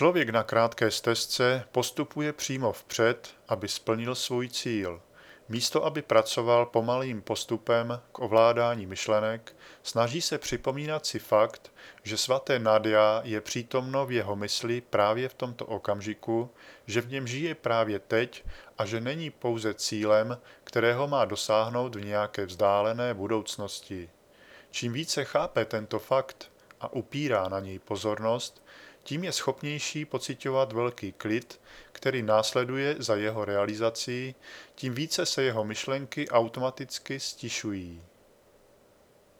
Člověk na krátké stezce postupuje přímo vpřed, aby splnil svůj cíl. Místo aby pracoval pomalým postupem k ovládání myšlenek, snaží se připomínat si fakt, že svaté Nadia je přítomno v jeho mysli právě v tomto okamžiku, že v něm žije právě teď a že není pouze cílem, kterého má dosáhnout v nějaké vzdálené budoucnosti. Čím více chápe tento fakt a upírá na něj pozornost, tím je schopnější pociťovat velký klid, který následuje za jeho realizací, tím více se jeho myšlenky automaticky stišují.